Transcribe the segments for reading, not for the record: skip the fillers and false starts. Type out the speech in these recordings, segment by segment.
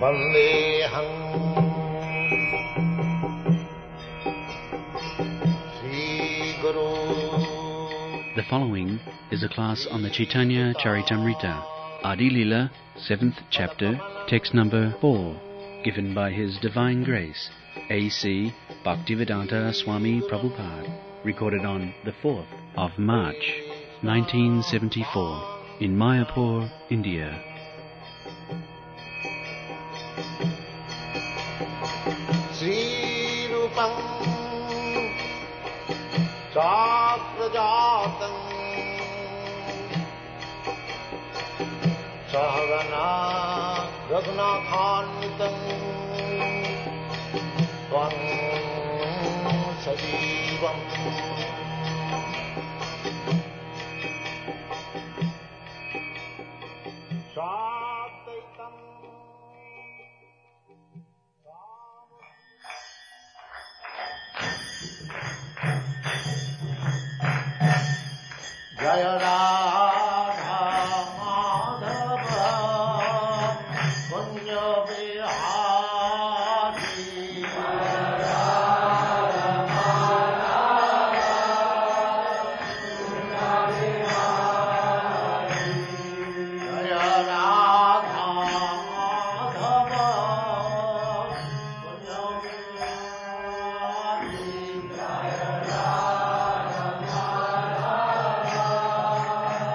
Vandeham Sri Guru. The following is a class on the Chaitanya Charitamrita, Adi Lila, 7th chapter, text number 4, given by His Divine Grace, A.C. Bhaktivedanta Swami Prabhupada, recorded on the 4th of March, 1974, in Mayapur, India. Sri Rupam Saprajatam Sahagana Raghunathanvitam Tvam Sajivam Sadaitam Jaya Radha Madhava Kunja Vihari Jaya Radha Madhava Kunja Vihari Jaya Radha Madhava Kunja Vihari Jaya Radha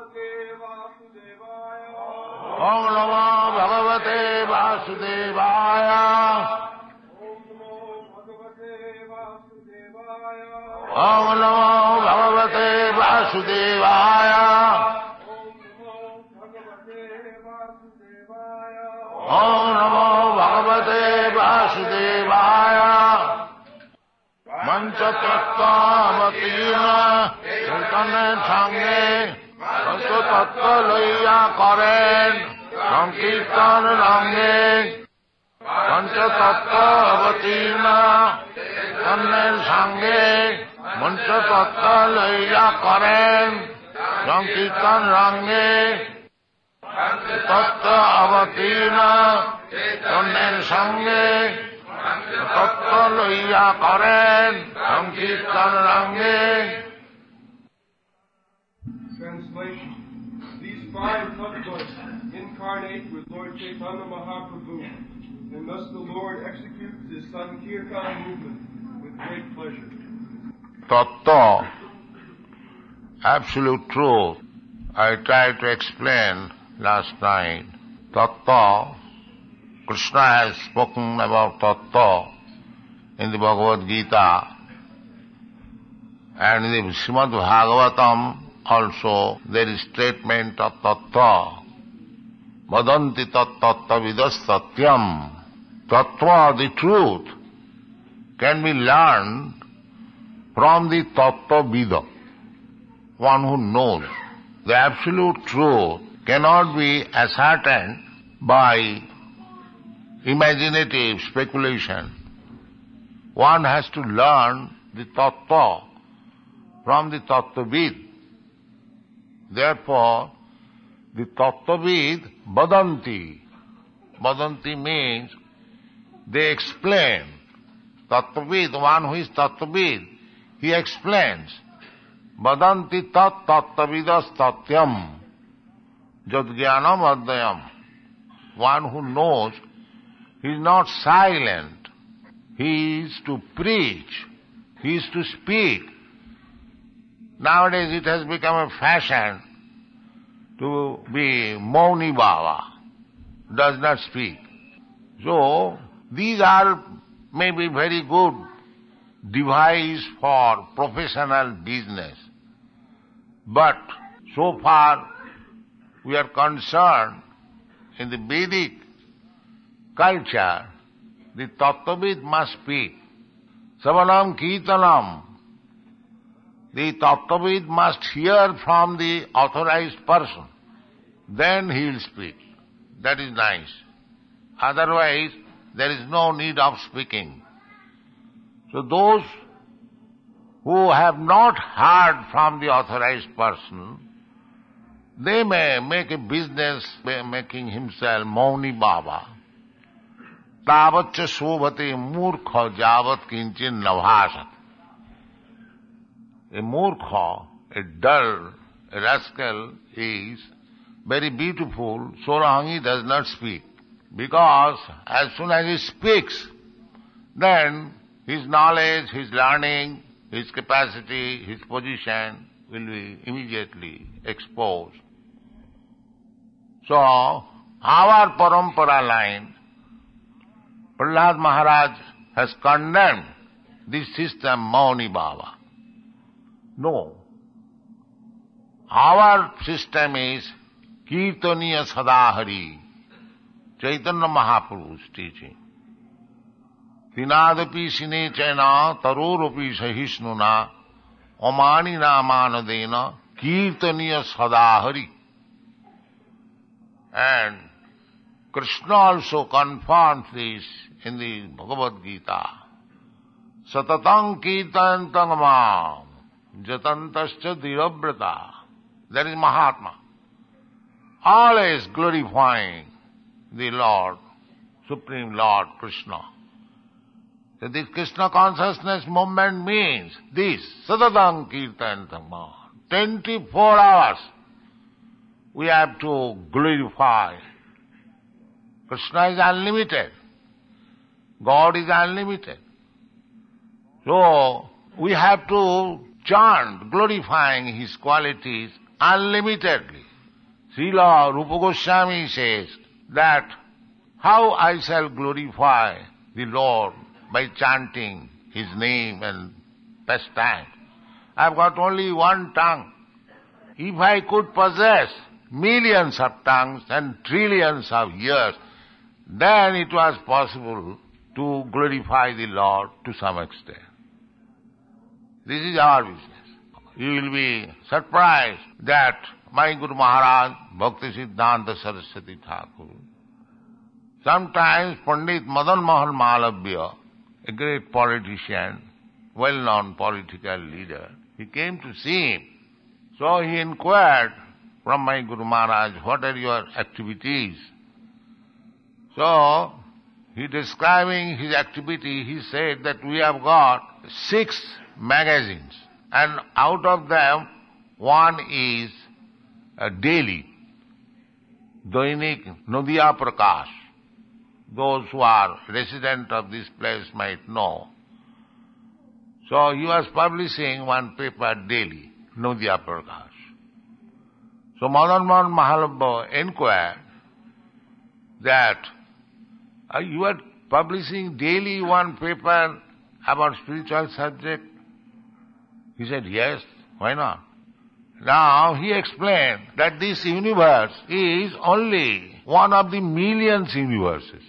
Om Namo Bhagavate Vasudevaya. Om Namo Bhagavate Vasudevaya. Om Namo Bhagavate Vasudevaya. Manchatattva-avatina Chaitanya Sanghe Tattva Laya Karen Sankirtan Range Manchatattva-avatina Chaitanya Sanghe Manchatattva Laya Karen Sankirtan Range Tattva-avatina Chaitanya Sanghe Tattva Laya Karen Sankirtan Range. Translation. These five tattvas incarnate with Lord Chaitanya Mahaprabhu, and thus the Lord executes his Sankirtan movement with great pleasure. Tattva, absolute truth. I tried to explain last night. Tattva, Krishna has spoken about Tattva in the Bhagavad Gita, and in the Srimad Bhagavatam also there is statement of Tattva. Vadanti tattva vidas satyam. Tattva, the truth, can be learned from the Tattva Vida, one who knows. The absolute truth cannot be ascertained by imaginative speculation. One has to learn the Tattva from the Tattvavid. Therefore, the Tattvavid Vadanti. Vadanti means they explain. Tattvavid, one who is Tattvavid, he explains. Vadanti tat tattvavidas tatyam jadgyanam adhyam. One who knows, he is not silent. He is to preach. He is to speak. Nowadays it has become a fashion to be Mauni Baba, does not speak. So, these are maybe very good device for professional business. But so far we are concerned in the Vedic culture, the Tattvavid must speak. Savanam Kirtanam. The Tattvavid must hear from the authorized person. Then he will speak. That is nice. Otherwise, there is no need of speaking. So those who have not heard from the authorized person, they may make a business by making himself Mauni Baba. Tavatcha shobhate murkha javat kinchin navhasat. A murkha, a dull, a rascal is very beautiful, so long he does not speak. Because as soon as he speaks, then his knowledge, his learning, his capacity, his position will be immediately exposed. So, our parampara line, Prahlad Maharaj has condemned this system, Mauni Baba. No. Our system is Kirtaniya Sadahari, Chaitanya Mahaprabhu's teaching. Tinadapi sine chena tarorapi sahisnuna omani namanadena Kirtaniya Sadahari. And Krishna also confirms this in the Bhagavad Gita. Satatang kirtantang mam jatantascha dhirabrata. That is Mahatma. Always glorifying the Lord, Supreme Lord Krishna. So this Krishna consciousness movement means this, Satatang kirtantang mam. 24 hours we have to glorify. Krishna is unlimited. God is unlimited. So, we have to chant glorifying His qualities unlimitedly. Srila Rupa Goswami says that how I shall glorify the Lord by chanting His name and pastime. I've got only one tongue. If I could possess millions of tongues and trillions of years, then it was possible to glorify the Lord to some extent. This is our business. You will be surprised that my Guru Maharaj, Bhakti Siddhanta Saraswati Thakur, sometimes Pandit Madan Mohan Malavya, a great politician, well-known political leader, he came to see him. So he inquired from my Guru Maharaj, what are your activities? So, he describing his activity, he said that we have got 6 magazines, and out of them, one is a daily, Dainik Nadia Prakash. Those who are resident of this place might know. So he was publishing one paper daily, Nadia Prakash. So Madan Mohan Mahalabha inquired that you are publishing daily one paper about spiritual subject? He said, yes, why not? Now he explained that this universe is only one of the millions universes.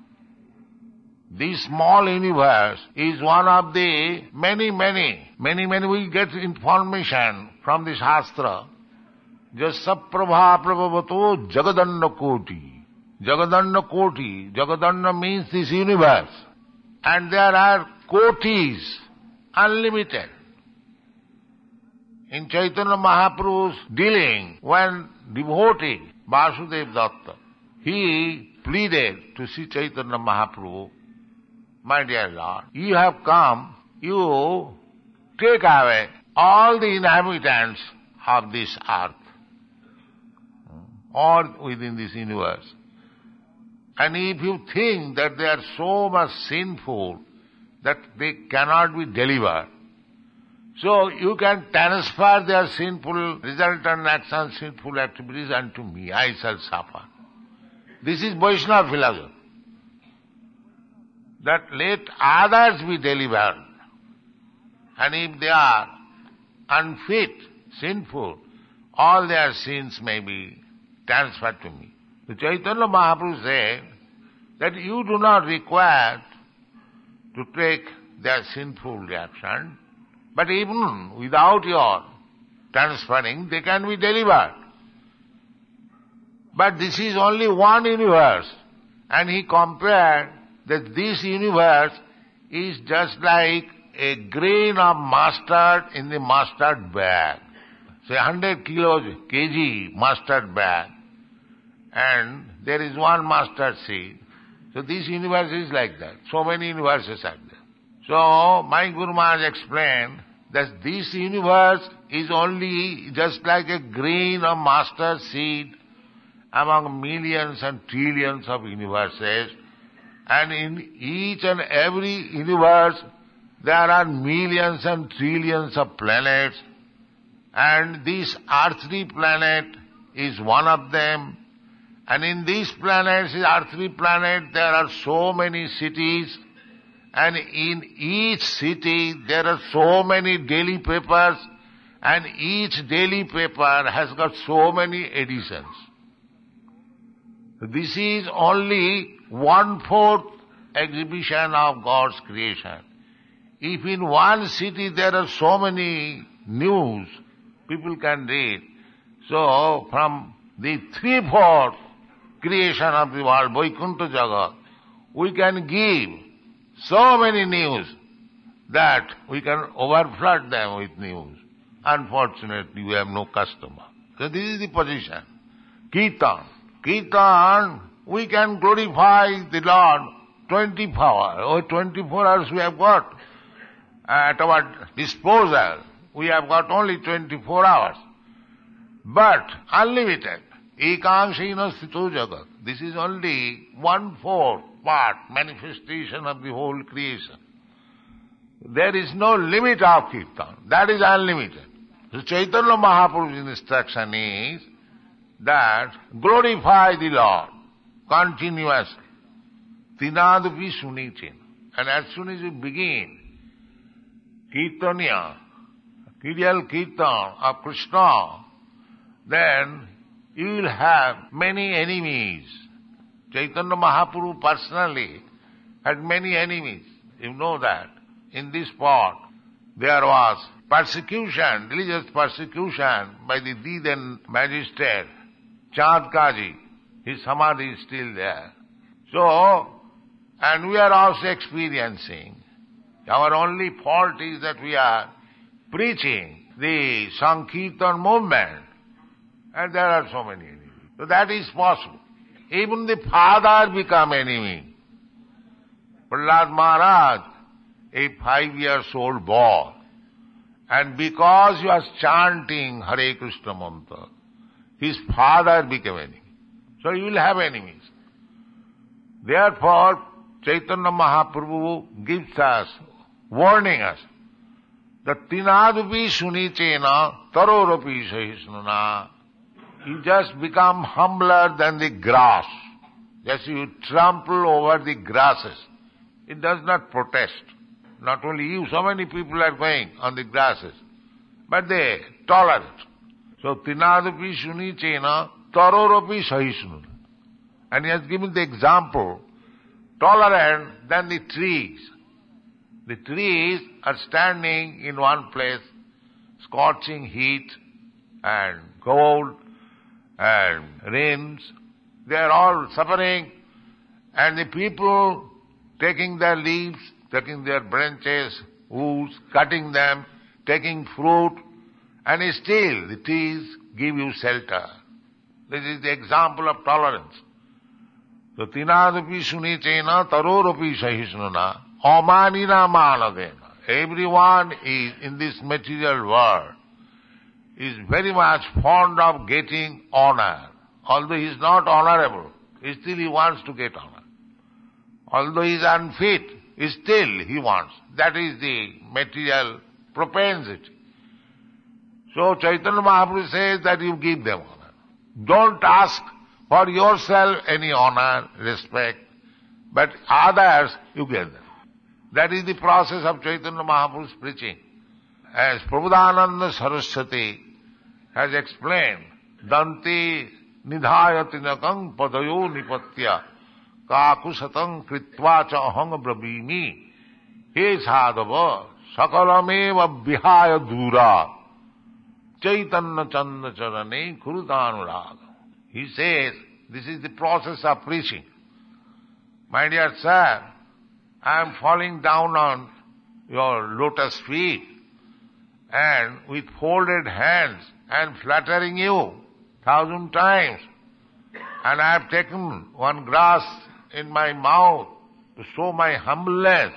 This small universe is one of the many, we get information from the Shastra. Jasaprabha prabhavato jagadanna koti. Jagadanna koti. Jagadanna means this universe. And there are kotis, unlimited. In Chaitanya Mahaprabhu's dealing, when devotee Vasudev Datta, he pleaded to Sri Chaitanya Mahaprabhu, my dear Lord, you have come, you take away all the inhabitants of this earth, or within this universe. And if you think that they are so much sinful that they cannot be delivered, so you can transfer their sinful resultant actions, sinful activities unto me. I shall suffer. This is Vaishnava philosophy. That let others be delivered. And if they are unfit, sinful, all their sins may be transferred to me. The Chaitanya Mahaprabhu said that you do not require to take their sinful reaction, but even without your transferring, they can be delivered. But this is only one universe. And he compared that this universe is just like a grain of mustard in the mustard bag. Say 100 kg mustard bag. And there is one mustard seed. So this universe is like that. So many universes are there. So my Guru Maharaj explained that this universe is only just like a grain of mustard seed among millions and trillions of universes. And in each and every universe there are millions and trillions of planets. And this earthly planet is one of them. And in these planets, this earthly planet, there are so many cities. And in each city there are so many daily papers, and each daily paper has got so many editions. This is only 1/4 exhibition of God's creation. If in one city there are so many news, people can read. So from the 3/4 creation of the world, Vaikuntha Jagat, we can give so many news that we can overflood them with news. Unfortunately, we have no customer. So this is the position. Kirtan. Kirtan, we can glorify the Lord 24 hours. Or 24 hours we have got at our disposal. We have got only 24 hours. But unlimited. Ekangsena sthito jagat. This is only 1/4 part, manifestation of the whole creation. There is no limit of Kirtan. That is unlimited. So Chaitanya Mahaprabhu's instruction is that glorify the Lord continuously. Tinadupi sunichin. And as soon as you begin Kirtanya, Kiryal Kirtan of Krishna, then you will have many enemies. Chaitanya Mahaprabhu personally had many enemies. You know that. In this spot, there was persecution, religious persecution by the then magistrate, Chand Kaji. His samadhi is still there. So, and we are also experiencing. Our only fault is that we are preaching the Sankirtan movement, and there are so many enemies. So that is possible. Even the father become enemy. Prahlad Maharaj, a 5-year-old boy, and because he was chanting Hare Krishna mantra, his father became enemy. So he will have enemies. Therefore, Chaitanya Mahaprabhu gives us, warning us, that tinadupi sunichena taroropi sahisnuna. You just become humbler than the grass. Just you trample over the grasses. It does not protest. Not only you, so many people are going on the grasses. But they tolerate. So, tinadupi sunichena taroropi sahisnuna. And he has given the example, tolerant than the trees. The trees are standing in one place, scorching heat and cold and rains. They are all suffering, and the people taking their leaves, taking their branches, woods, cutting them, taking fruit, and still the trees give you shelter. This is the example of tolerance. So, tinadupi sunichena taroropi sahisnuna amanina manadena. Everyone is in this material world is very much fond of getting honor. Although he is not honorable, still he wants to get honor. Although he is unfit, still he wants. That is the material propensity. So Chaitanya Mahaprabhu says that you give them honor. Don't ask for yourself any honor, respect, but others you give them. That is the process of Chaitanya Mahaprabhu's preaching. As Prabhupada Saraswati has explained, Dante nidhayatinakam padayo nipatya kakusatang kritva cha ahang brabhimi he sadhava sakalameva vihaya dura Chaitanya Chanda Charane Kurutanuraga. He says, this is the process of preaching. My dear sir, I am falling down on your lotus feet and with folded hands and flattering you 1,000 times. And I have taken one grass in my mouth to show my humbleness.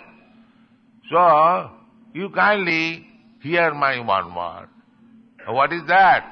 So, you kindly hear my one word. What is that?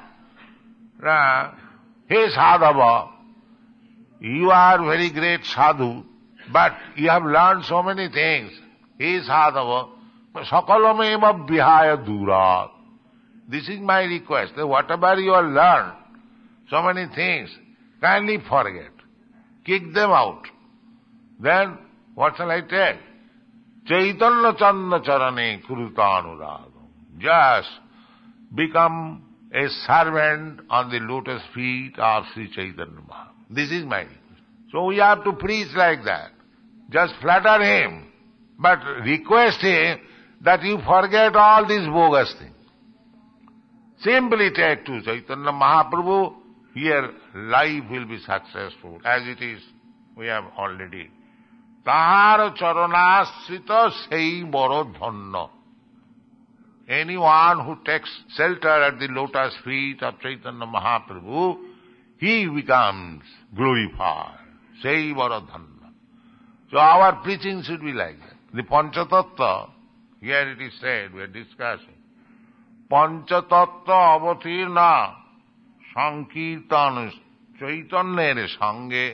Hey Sadhava, you are very great sadhu, but you have learned so many things. Hey Sadhava, sakalameva vihaya dura. This is my request, that whatever you have learned, so many things, kindly forget. Kick them out. Then, what shall I tell? Chaitanya Chanda Charane Kurutanuragam. Just become a servant on the lotus feet of Sri Chaitanya Mahaprabhu. This is my request. So we have to preach like that. Just flatter him, but request him that you forget all these bogus things. Simply take to Chaitanya Mahaprabhu, here life will be successful. As it is, we have already. Tahar charanasrita sei boro dhanna. Anyone who takes shelter at the lotus feet of Chaitanya Mahaprabhu, he becomes glorified. Sei boro dhanna. So our preaching should be like that. The Panchatattva, here it is said, we are discussing. Panchatattva avatirna sankirtan chaitanyere sange.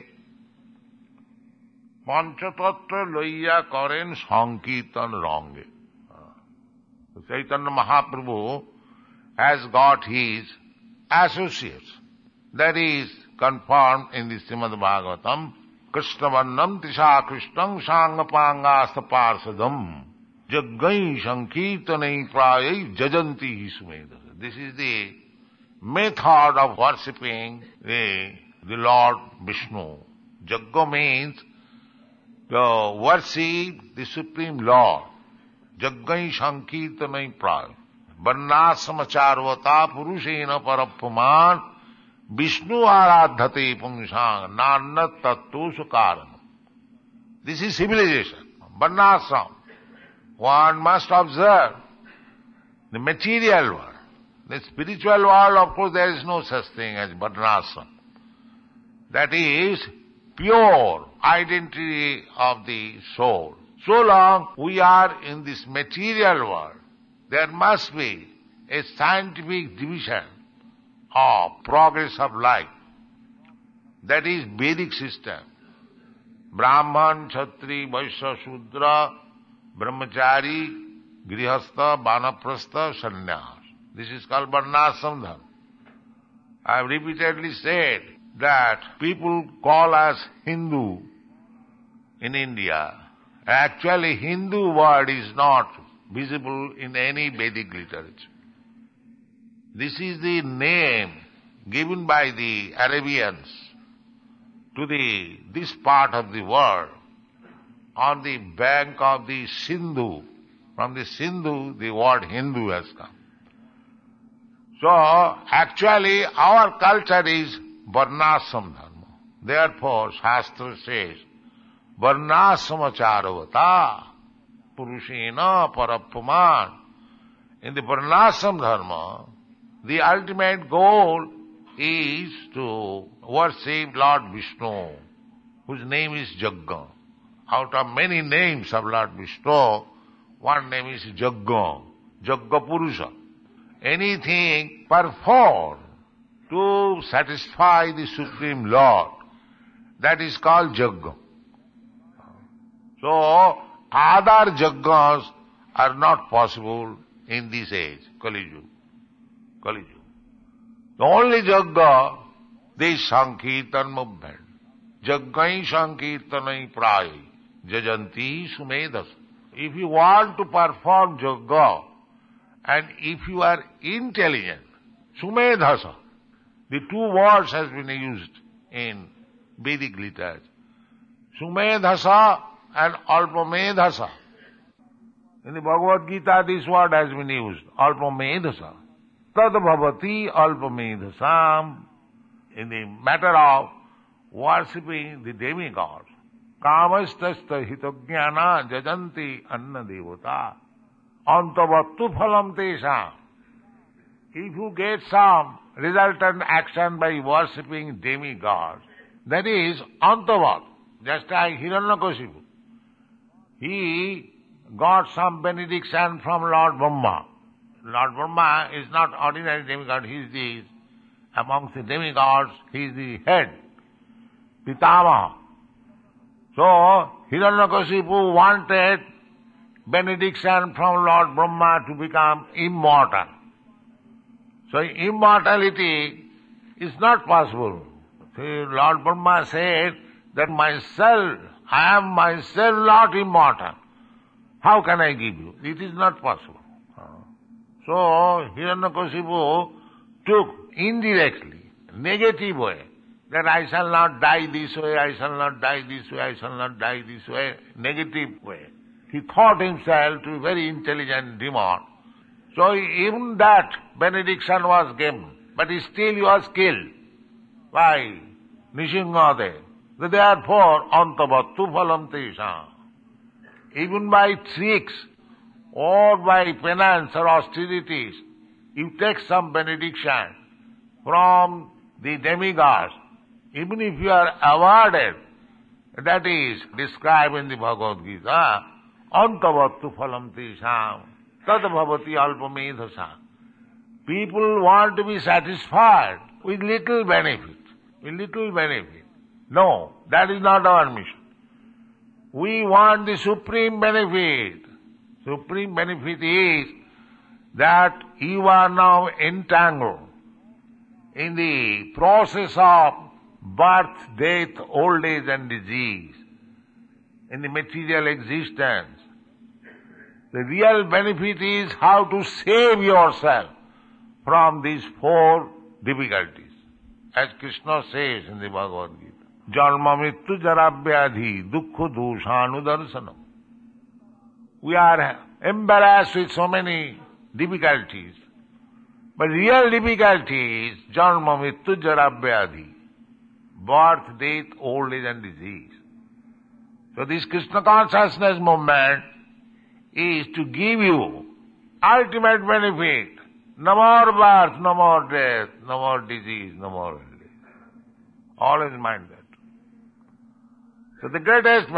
Panchatattva loiya karen sankirtan range. Chaitanya Mahaprabhu has got his associates. That is confirmed in the Srimad Bhagavatam. Krishna Varnam Tisha Krishnam Sangapanga Parsadam Jaggai Sankirtanai Prayai Jajanti Sumedasa. This is the method of worshipping the Lord Vishnu. Jagga means to worship the Supreme Lord. Jaggai Sankirtanai Prayai Varnasamacharvata Purushena Parapuman Vishnu Aradhate Pungsang Nanat Tattu Sukaram. This is civilization, Varnasam. One must observe the material world. The spiritual world, of course, there is no such thing as Varnasam. That is pure identity of the soul. So long we are in this material world, there must be a scientific division of progress of life. That is Vedic system. Brahman, Kshatri, Vaishya, Shudra, Brahmachari, Grihastha, Vanaprastha, Sannyas. This is called Varnasam Dharma. I have repeatedly said that people call us Hindu in India. Actually, Hindu word is not visible in any Vedic literature. This is the name given by the Arabians to this part of the world on the bank of the Sindhu. From the Sindhu, the word Hindu has come. So, actually, our culture is Varnasam Dharma. Therefore, Shastra says, Varnasamacharavata Purushena Parapuman. In the Varnasam Dharma, the ultimate goal is to worship Lord Vishnu, whose name is Jagga. Out of many names of Lord Vishnu, one name is Jagga, Jagga Purusha. Anything performed to satisfy the Supreme Lord, that is called Jagga. So, other Jaggas are not possible in this age, Kali Yuga. Kali Yuga. The only Jagga, this Sankirtan movement. Jaggai Sankirtanai Prayai Jajanti Sumedasa. If you want to perform Jagga, and if you are intelligent, Sumedhasa, the two words has been used in Vedic literature. Sumedhasa and Alpamedhasa. In the Bhagavad Gita, this word has been used, Alpamedhasa. Tad bhavati Alpamedhasam. In the matter of worshipping the demigods. Kamastasta hitognyana jajanti anna devata. Antavattu phalam tesam. If you get some resultant action by worshipping demigods, that is antavat. Just like Hiranyakashipu. He got some benediction from Lord Brahma. Lord Brahma is not ordinary demigod, he is amongst the demigods, he is the head, Pitamaha. So, Hiranyakashipu wanted benediction from Lord Brahma to become immortal. So, immortality is not possible. See, Lord Brahma said that myself, I am myself not immortal. How can I give you? It is not possible. So, Hiranyakashipu took indirectly, negative way, that I shall not die this way, I shall not die this way, I shall not die this way, negative way. He thought himself to be very intelligent demon. So even that benediction was given, but still he was killed by Nishingadev. Therefore, antavattu phalam tesam. Even by tricks or by penance or austerities, you take some benediction from the demigods, even if you are awarded, that is described in the Bhagavad Gita, antavattu phalam tesam, tad bhavati alpamedhasa. People want to be satisfied with little benefit, No, that is not our mission. We want the supreme benefit. Supreme benefit is that you are now entangled in the process of birth, death, old age and disease, in the material existence, the real benefit is how to save yourself from these four difficulties. As Krishna says in the Bhagavad Gita, Janma Mrityu Jara Vyadhi Dukkha Doshanudarsanam. We are embarrassed with so many difficulties, but real difficulty is Janma Mrityu Jara Vyadhi, birth, death, old age and disease. So this Krishna consciousness movement is to give you ultimate benefit. No more birth, no more death, no more disease, no more old age. Always mind that. So the greatest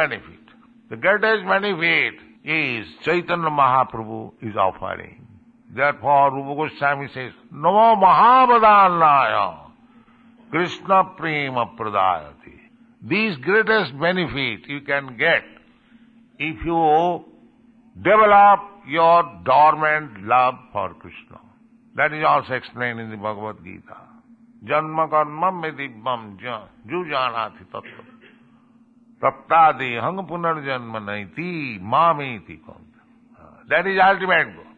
benefit is Chaitanya Mahaprabhu is offering. Therefore Rupa Goswami says, Namo Mahavadannaya Krishna Prema Pradayati. This greatest benefit you can get if you develop your dormant love for Krishna. That is also explained in the Bhagavad Gita. Janma karma me dibbam jujanati tattva. Taptadi hang punarjanma naiti mamiti konti. That is ultimate goal.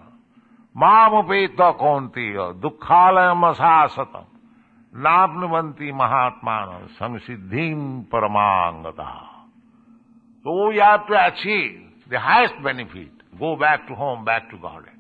Mamupeta konti dukkhalayam asasatam. Napnuvanti mahatmana samsiddhim paramangata. So we have to achieve the highest benefit. Go back to home, back to Godhead.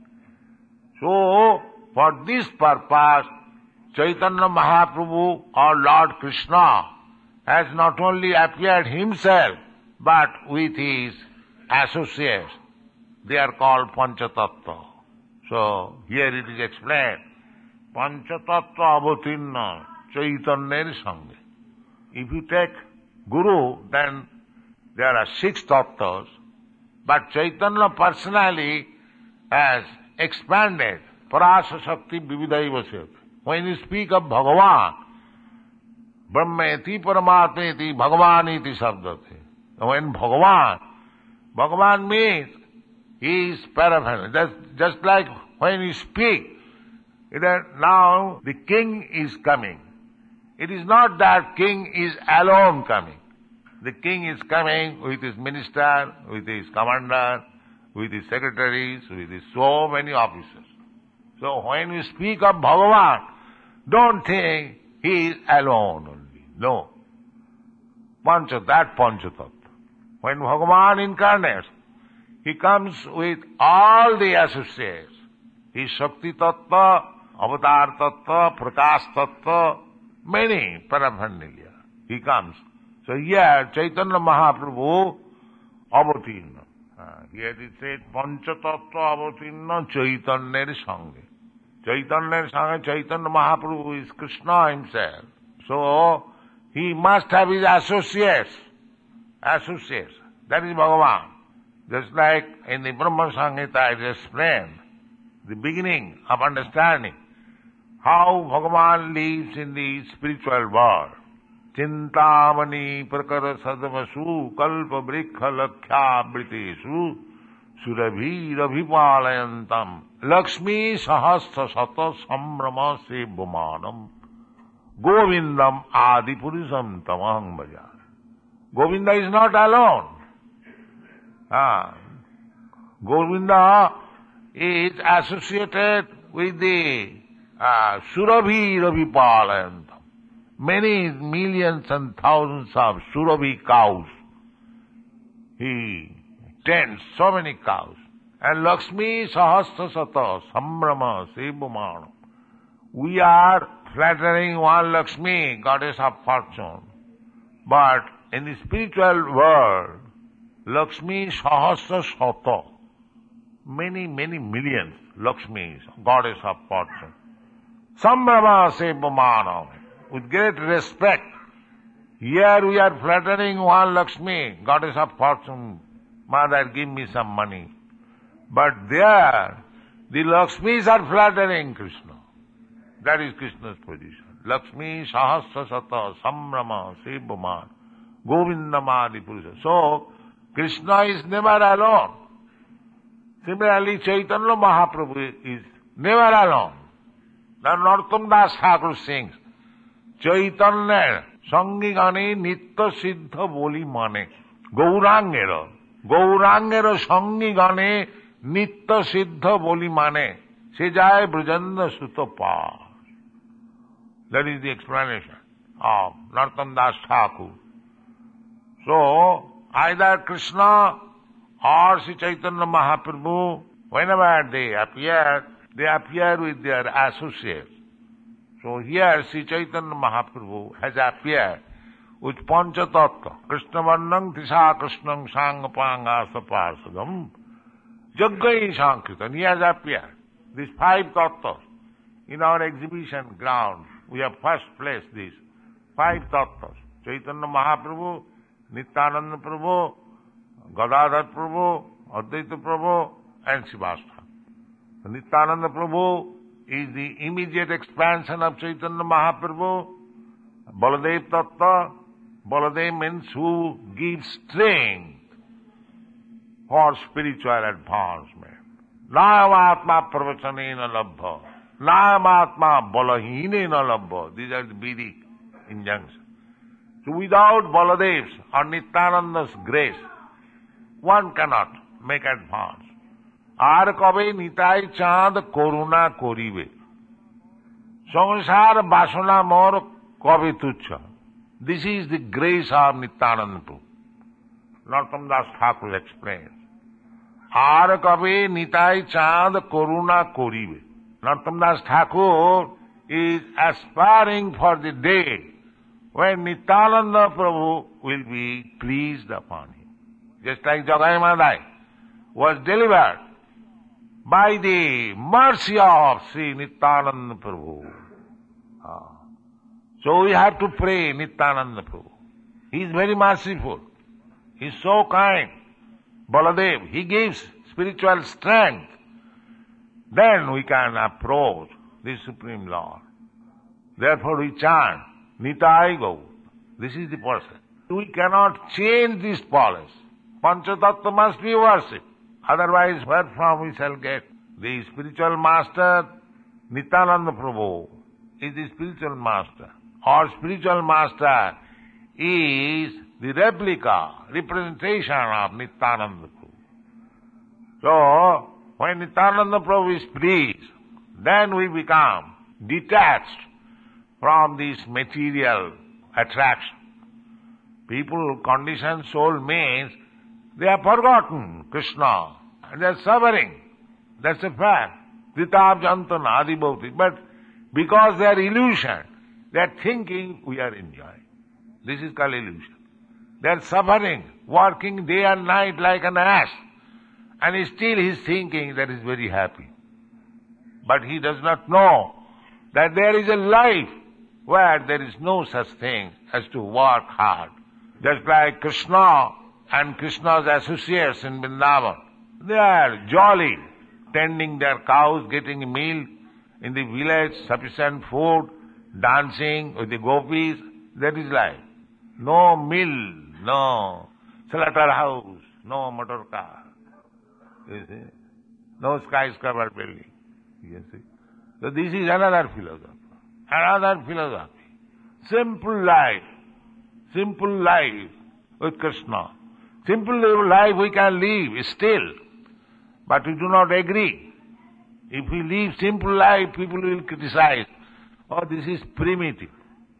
So, for this purpose, Chaitanya Mahaprabhu or Lord Krishna has not only appeared himself, but with his associates. They are called Panchatattva. So, here it is explained, Panchatattva avatinna Chaitanya Sangha. If you take Guru, then there are 6 tattvas, but Chaitanya personally has expanded. Parasa Shakti Vividaiva Seti. When you speak of Bhagavan, Brahmeti Paramatmeti Bhagavaniti Sabdati. When Bhagavan means he is paraphernalia. That's just like when you speak, now the king is coming. It is not that king is alone coming. The king is coming with his minister, with his commander, with his secretaries, with his so many officers. So when you speak of Bhagavan, don't think he is alone only. No. That Panchatattva. When Bhagavan incarnates, he comes with all the associates. His Shakti Tattva, Avatar Tattva, Prakash Tattva, many paraphernalia. He comes. So here Chaitanya Mahaprabhu avatirna. Here it said, Panchatattva avatirna Chaitanya Sangha. Chaitanya Sangha, Chaitanya Mahaprabhu is Krishna himself. So, he must have his associates. That is Bhagavan. Just like in the Brahma Samhita I explained, the beginning of understanding how Bhagavan lives in the spiritual world. Chintamani prakara sadvasu kalpa brikha lakshya britesu surabhi rabhipalayantam lakshmi sahasra sata sambrama sebumanam govindam adipurusam tamaham bhaja. Govinda is not alone. Govinda is associated with the surabhi rabhipalayantam. Many millions and thousands of surabhi cows. He tends so many cows. And Lakshmi Sahasra Sata Sambrama Sebumana. We are flattering one Lakshmi, goddess of fortune. But in the spiritual world, Lakshmi Sahasra Sata, many millions Lakshmis, goddess of fortune. Sambrama Sebumana. With great respect, here we are flattering one Lakshmi, goddess of fortune. Mother, give me some money. But there, the Lakshmis are flattering Krishna. That is Krishna's position. Lakshmi Sahasra Sata Sambrama Sebuman Govindamadi Purusha. So, Krishna is never alone. Similarly, Chaitanya Mahaprabhu is never alone. Now Narottam Das Thakur sings, চৈতন্যের সঙ্গী গানে নিত্য সিদ্ধ বলি মানে গৌরাঙ্গের সঙ্গী গানে নিত্য সিদ্ধ বলি মানে সে যায় ব্রজেন্দ্র সুত পার. That is the explanation of Narottam Das Thakur. So, either Krishna or Sri Chaitanya Mahaprabhu, whenever they appear with their associates. So here Sri Chaitanya Mahaprabhu has appeared with Panchatattva, Krishna Varnam Tisa Krishnam Sangapanga Saparsadam, Jaggai Sankritan. He has appeared. These 5 tattvas. In our exhibition ground, we have first placed these 5 tattvas. Chaitanya Mahaprabhu, Nityananda Prabhu, Gadadhar Prabhu, Advaita Prabhu, and Srivastava. Nityananda Prabhu is the immediate expansion of Chaitanya Mahaprabhu. Baladev Tattva, Baladev means who gives strength for spiritual advancement. Nayamatma pravachanena labha, Nayamatma balahinena labha. These are the Vedic injunctions. So without Baladev's or Nityananda's grace, one cannot make advance. আর কবে নিতাই চাঁদ করুণা করিবে, সংসার বাসনা মোর কবে তুচ্ছ. This is the grace of Nityananda Prabhu. Narottam Das Thakur explains. আর কবে নিতাই চাঁদ করুণা করিবে. Narottam Das Thakur is aspiring for the day when Nityananda Prabhu will be pleased upon him. Just like Jagai Madai was delivered by the mercy of Sri Nityananda Prabhu. So we have to pray Nityananda Prabhu. He is very merciful. He is so kind. Baladev, he gives spiritual strength. Then we can approach the Supreme Lord. Therefore we chant, Nitai Gaur. This is the person. We cannot change this policy. Panchatattva must be worshipped. Otherwise, where from we shall get? The spiritual master, Nityananda Prabhu, is the spiritual master. Our spiritual master is the representation of Nityananda Prabhu. So, when Nityananda Prabhu is pleased, then we become detached from this material attraction. People who condition soul means they have forgotten Krishna and they are suffering. That's a fact. Tritab Jantana Adibhauti. But because they are illusion, they are thinking we are enjoying. This is called illusion. They are suffering, working day and night like an ass. And still he is thinking that he is very happy. But he does not know that there is a life where there is no such thing as to work hard. Just like Krishna and Krishna's associates in Vrindavan. They are jolly, tending their cows, getting milk in the village, sufficient food, dancing with the gopis. That is life. No mill, no slaughterhouse, no motor car. You see? No skyscraper building. You see? So this is another philosophy. Another philosophy. Simple life with Krishna. Simple life we can live still, but we do not agree. If we live simple life, people will criticize. Oh, this is primitive.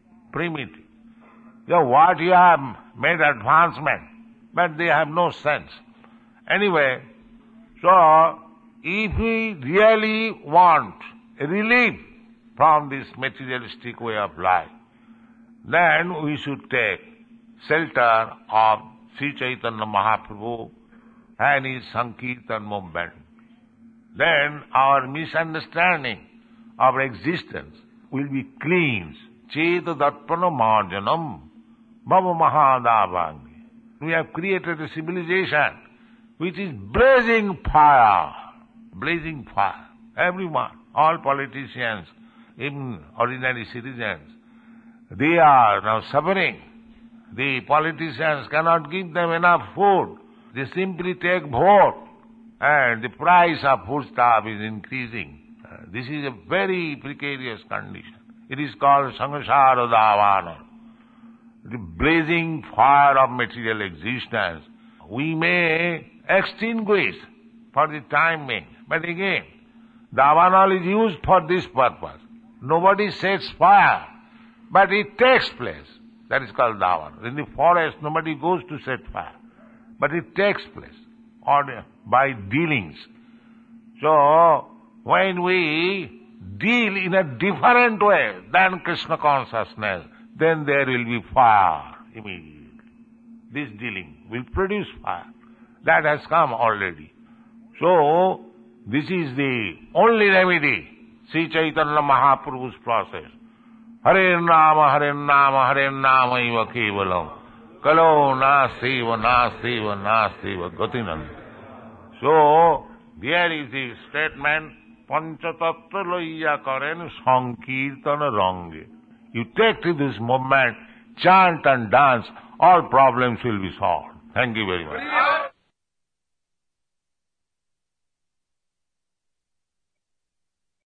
What you have made advancement, but they have no sense. Anyway, so if we really want relief from this materialistic way of life, then we should take shelter of Sri Chaitanya Mahaprabhu and his Sankirtan movement. Then our misunderstanding of existence will be cleansed. Cheta Darpana Marjanam Bhava Mahadavangi. We have created a civilization which is blazing fire. Everyone, all politicians, even ordinary citizens, they are now suffering. The politicians cannot give them enough food. They simply take vote and the price of foodstuff is increasing. This is a very precarious condition. It is called samsara davana, the blazing fire of material existence. We may extinguish for the time being, but again, davanal is used for this purpose. Nobody sets fire, but it takes place. That is called davanal. In the forest, nobody goes to set fire, but it takes place by dealings. So, when we deal in a different way than Krishna consciousness, then there will be fire immediately. This dealing will produce fire. That has come already. So, this is the only remedy, Sri Chaitanya Mahaprabhu's process. Hare Nama, Hare Nama, Hare Nama iva kevalam. Kalo nastiva, nastiva, nastiva, gatinam. So, there is the statement, Panchatattva loiya karen sankirtana range. You take to this movement, chant and dance, all problems will be solved. Thank you very much.